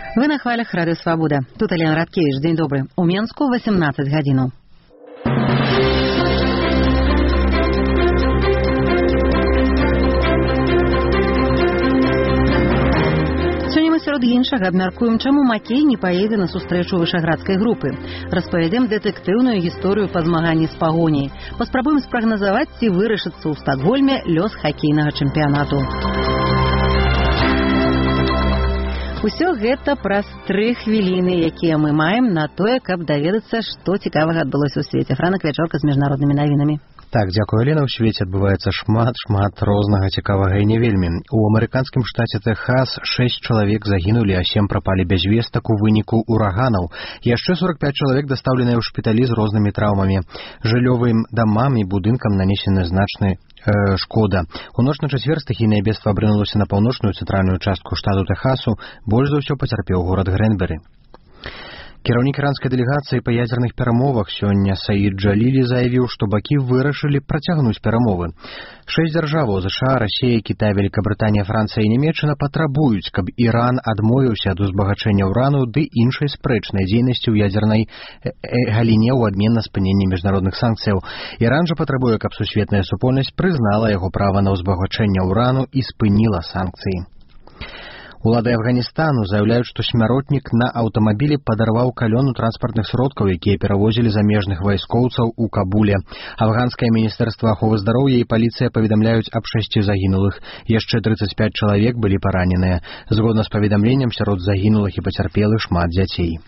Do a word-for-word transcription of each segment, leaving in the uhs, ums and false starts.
Вы на хвалях Радио Свобода. Тут Алена Радкевич. День добрый. У Менску восемнадцать гадзінаў. Сёння мы сярод іншага абмяркуем, чаму Макей не паедзе на сустрэчу вышаградскай групы. Распавядзем дэтэктыўную гісторыю па змаганні з пагоняй. Паспрабуем спрагназаваць, ці вырашыцца ў Стакгольме лёс хакейнага чэмпіянату. Усё гэта праз тры хвіліны, якія мы маем на тое, каб даведацца, што цікавага адбылося ў свеце. Франак Вячорка з міжнароднымі навінамі. Так, дзякую, Алена. У свеце адбываецца шмат-шмат рознага цікавага і не вельмі. У амерыканскім штаце Тэхас шэсць чалавек загінулі, а сем прапалі без вестак у выніку ураганаў. Яшчэ сорок пяць чалавек дастаўленыя ў шпіталі з рознымі траўмамі. Жыллёвым дамам і будынкам нанесены значны э, шкода. У ноч на чацвер стыхійнае бедства абрынулася на паўночную цэнтральную частку штату Тэхасу. Больш за ўсё пацярпеў горад Грэнберы. Кіраўнік іранскай дэлегацыі па ядзерных перамовах сёння Саід Джалілі заявіў, што бакі вырашылі працягнуць перамовы. Шэсць дзяржаваў ЗША, Расія, Кітай, Вялікабрытанія, Францыя і Нямецчына патрабуюць, каб Іран адмовіўся ад узбагачэння ўрану ды іншай спрэчнай дзейнасці ў ядзернай галіне ў абмен на спыненне міжнародных санкцыяў. Іран жа патрабуе, каб сусветная супольнасць прызнала яго права на ўзбагачэнне ўрану і спыніла санкцыі. Улады Афганістану заяўляюць, што смяротнік на аўтамабілі падарваў калёну транспартных сродкаў, якія перавозілі замежных вайскоўцаў у Кабуле. Афганскае міністэрства аховы здароўя і паліцыя паведамляюць аб шасці загінулых. Яшчэ трыццаць пяць чалавек былі параненыя. Згодна з паведамленнем, сярод загінулых і пацярпелых шмат дзяцей.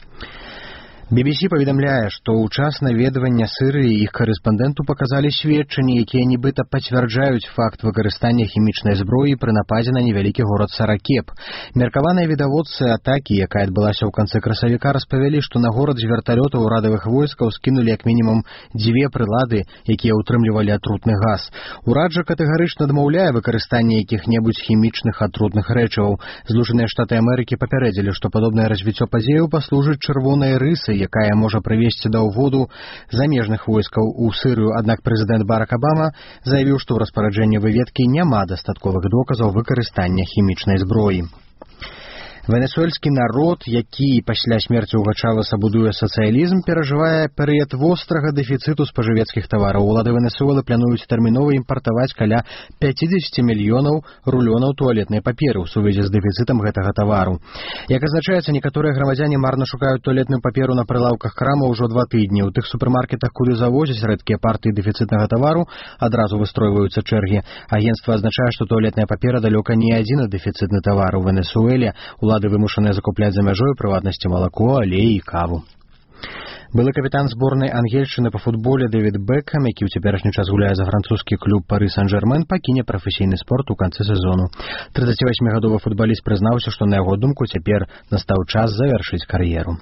би би си паведамляе, што ў час наведвання Сірыі іх карэспандэнту паказалі сведчанні, якія нібыта пацвярджаюць факт выкарыстання хімічнай зброі пры нападзе на невялікі горад Саракеп. Меркаваныя відавочцы атакі, якая адбылася ў канцы красавіка, распавялі, што на горад з верталётаў урадавых войскаў скінулі як мінімум дзве прылады, якія ўтрымлівалі атрутны газ. Урад жа катэгарычна адмаўляе выкарыстанне якіх-небудзь хімічных атрутных рэчываў. Злучаныя Штаты Амерыкі папярэдзілі, што падобнае развіццё падзеяў паслужыць чырвонай рысай, якая можа прывесці да ўводу замежных войскаў у Сірыю. Аднак прэзідэнт Барак Абама заявіў, што ў распараджэнні выведкі няма дастатковых доказаў выкарыстання хімічнай зброі. Венесуэльскі народ, які пасля смерці Уго Чавеса будуе сацыялізм, перажывае перыяд вострага дэфіцыту спажывецкіх тавараў. Улады Венесуэлы плануюць тэрмінова імпартаваць каля пяцьдзесят мільёнаў рулёнаў туалетнай паперы ў сувязі з дэфіцытам гэтага тавару. Як азначаецца, некаторыя грамадзяне марна шукаюць туалетную паперу на прылаўках крама ўжо два тыдні. У тых супермаркетах, куды завозяць рэдкія партыі дэфіцытнага тавару, адразу выстройваюцца чэргі. Агенцтва азначае, што туалетная папера далёка не адзіны дэфіцытны тавар у Венесуэле. Улады вымушаныя закупляць за мяжой, прыватнасці малако, алей і каву. Былы капітан зборнай Ангельшчыны па футболе Дэвід Бэкхэм, які ў цяперашні час гуляе за французскі клуб Пары Сан-Жермен, пакіне прафесійны спорт у канцы сезону. трыццацівасьмігадовы футбаліст прызнаўся, што на яго думку цяпер настаў час завяршыць кар'еру.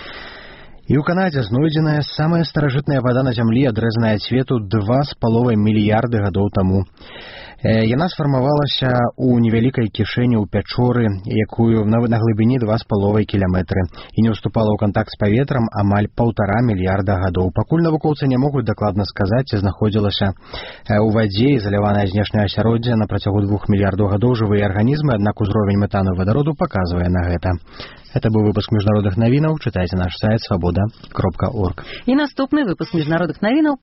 І ў Канадзе знойдзеная самая старажытная вада на зямлі, адрэзаная ад свету два з паловай мільярды гадоў таму. Яна сфармавалася ў невялікай кішэні ў пячоры, якую на глыбіні два з паловай кіляметры, і не ўступала ў кантакт з паветрам амаль паўтара мільярда гадоў. Пакуль навукоўцы не могуць дакладна сказаць, ці знаходзілася ў вадзе ізаляванае знешняе асяроддзе на працягу двух мільярдаў гадоў жывыя арганізмы, аднак узровень метану і вадароду паказвае на гэта. Это быў выпуск міжнародных навінаў. Чытайце наш сайт свабода кропка орг. І наступны выпуск міжнародных навінаў